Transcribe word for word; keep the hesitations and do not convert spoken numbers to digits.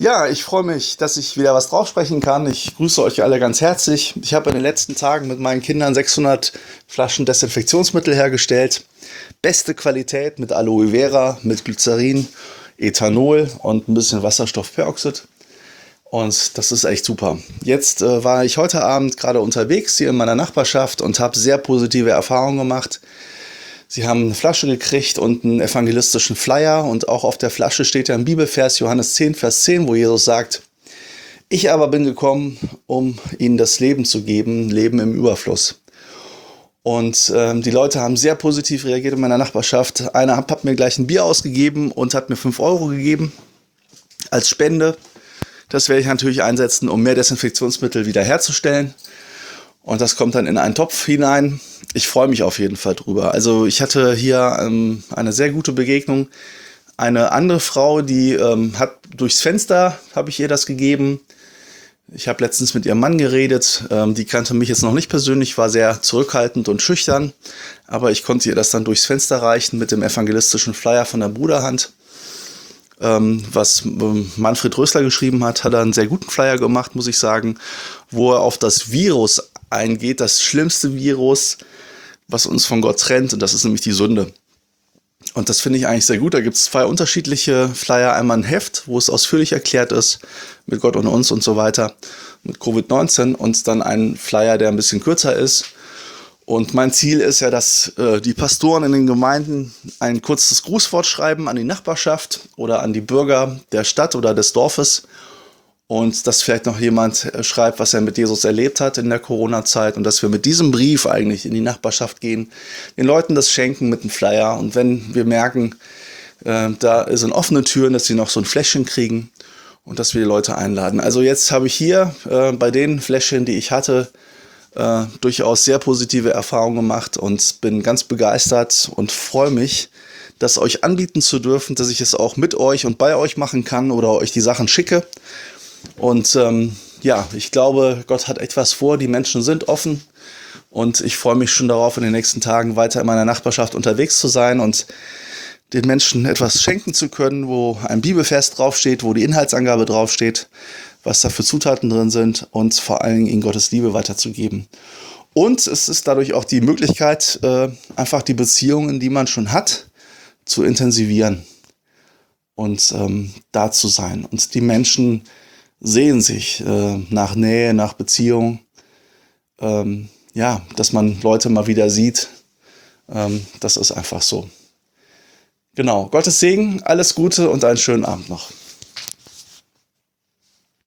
Ja, ich freue mich, dass ich wieder was drauf sprechen kann. Ich grüße euch alle ganz herzlich. Ich habe in den letzten Tagen mit meinen Kindern sechshundert Flaschen Desinfektionsmittel hergestellt. Beste Qualität mit Aloe Vera, mit Glycerin, Ethanol und ein bisschen Wasserstoffperoxid. Und das ist echt super. Jetzt äh, war ich heute Abend gerade unterwegs hier in meiner Nachbarschaft und habe sehr positive Erfahrungen gemacht. Sie haben eine Flasche gekriegt und einen evangelistischen Flyer, und auch auf der Flasche steht ja ein Bibelvers, Johannes zehn, Vers zehn, wo Jesus sagt: Ich aber bin gekommen, um ihnen das Leben zu geben, Leben im Überfluss. Und ähm, die Leute haben sehr positiv reagiert in meiner Nachbarschaft. Einer hat, hat mir gleich ein Bier ausgegeben und hat mir fünf Euro gegeben als Spende. Das werde ich natürlich einsetzen, um mehr Desinfektionsmittel wiederherzustellen. Und das kommt dann in einen Topf hinein. Ich freue mich auf jeden Fall drüber. Also ich hatte hier ähm, eine sehr gute Begegnung. Eine andere Frau, die ähm, hat durchs Fenster, habe ich ihr das gegeben. Ich habe letztens mit ihrem Mann geredet. Ähm, die kannte mich jetzt noch nicht persönlich, war sehr zurückhaltend und schüchtern. Aber ich konnte ihr das dann durchs Fenster reichen mit dem evangelistischen Flyer von der Bruderhand. Ähm, was ähm, Manfred Rösler geschrieben hat, hat er einen sehr guten Flyer gemacht, muss ich sagen, wo er auf das Virus eingeht, das schlimmste Virus, was uns von Gott trennt, und das ist nämlich die Sünde. Und das finde ich eigentlich sehr gut. Da gibt es zwei unterschiedliche Flyer. Einmal ein Heft, wo es ausführlich erklärt ist, mit Gott und uns und so weiter, mit Covid neunzehn, und dann ein Flyer, der ein bisschen kürzer ist. Und mein Ziel ist ja, dass äh, die Pastoren in den Gemeinden ein kurzes Grußwort schreiben an die Nachbarschaft oder an die Bürger der Stadt oder des Dorfes. Und dass vielleicht noch jemand schreibt, was er mit Jesus erlebt hat in der Corona-Zeit, und dass wir mit diesem Brief eigentlich in die Nachbarschaft gehen, den Leuten das schenken mit einem Flyer. Und wenn wir merken, äh, da sind offene Türen, dass sie noch so ein Fläschchen kriegen und dass wir die Leute einladen. Also jetzt habe ich hier äh, bei den Fläschchen, die ich hatte, äh, durchaus sehr positive Erfahrungen gemacht und bin ganz begeistert und freue mich, das euch anbieten zu dürfen, dass ich es auch mit euch und bei euch machen kann oder euch die Sachen schicke. Und ähm, ja, ich glaube, Gott hat etwas vor, die Menschen sind offen, und ich freue mich schon darauf, in den nächsten Tagen weiter in meiner Nachbarschaft unterwegs zu sein und den Menschen etwas schenken zu können, wo ein Bibelvers draufsteht, wo die Inhaltsangabe draufsteht, was da für Zutaten drin sind, und vor allen Dingen ihnen Gottes Liebe weiterzugeben. Und es ist dadurch auch die Möglichkeit, äh, einfach die Beziehungen, die man schon hat, zu intensivieren und ähm, da zu sein. Und die Menschen sehen sich äh, nach Nähe, nach Beziehung, ähm, ja, dass man Leute mal wieder sieht. Ähm, das ist einfach so. Genau, Gottes Segen, alles Gute und einen schönen Abend noch.